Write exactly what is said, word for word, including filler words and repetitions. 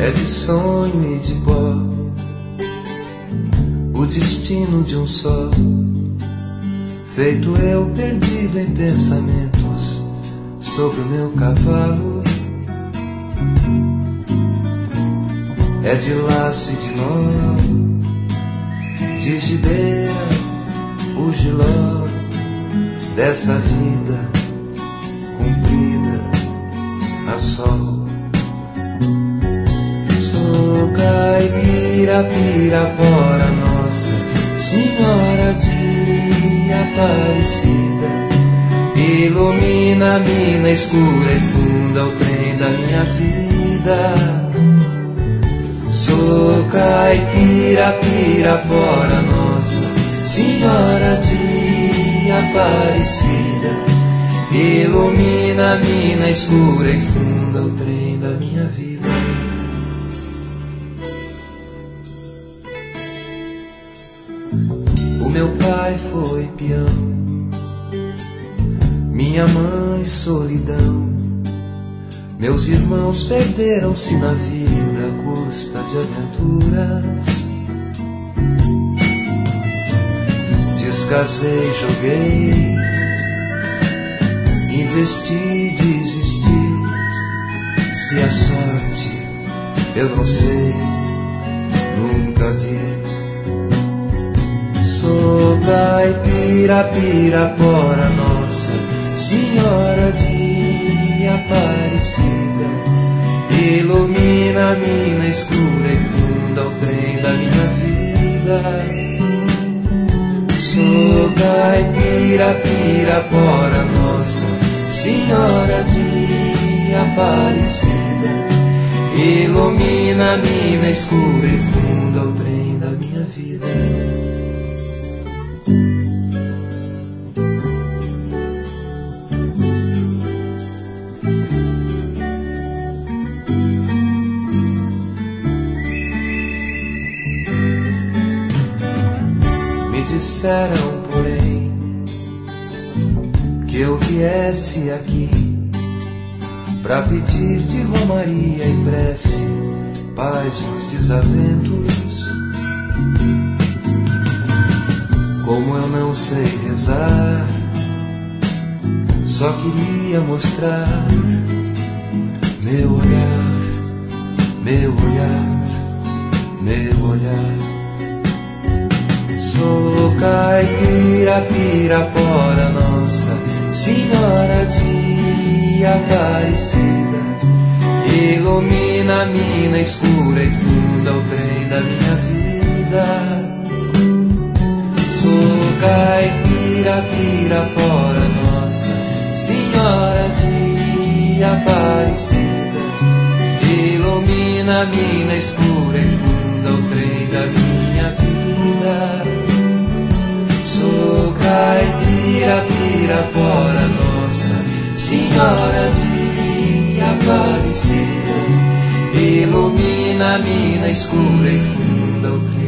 é de sonho e de pó, o destino de um só, feito eu perdido em pensamentos sobre o meu cavalo. É de laço e de nó, de gibeira, o giló dessa vida cumprida a sol. Sou caipira, pirapora, Nossa Senhora de Aparecida, ilumina a mina escura e funda o trem da minha vida. Sou caipira, pirapora, Nossa Senhora de Aparecida, ilumina a mina escura e funda o trem da minha vida. O meu pai foi peão, minha mãe solidão, meus irmãos perderam-se na vida à custa de aventuras. Descasei, joguei, investi, desisti. Se a sorte eu não sei, nunca vi. Sou caipira, pirapora, Nossa Senhora de Aparecida, ilumina a mina escura e funda o trem da minha vida. Sou caipira, pirapora, Nossa Senhora de Aparecida, ilumina a mina escura e funda o trem da minha vida. Disseram, porém, que eu viesse aqui pra pedir de romaria e prece paz nos desaventos. Como eu não sei rezar, só queria mostrar meu olhar, meu olhar, meu olhar. Sou caipira, pirapora, Nossa Senhora de Aparecida, ilumina a mina escura e funda o trem da minha vida. Sou caipira, pirapora, Nossa Senhora de Aparecida, ilumina a mina escura e funda o trem da minha vida. Sou caipira, pirapora, Nossa Senhora de Aparecida, ilumina a mina escura e funda o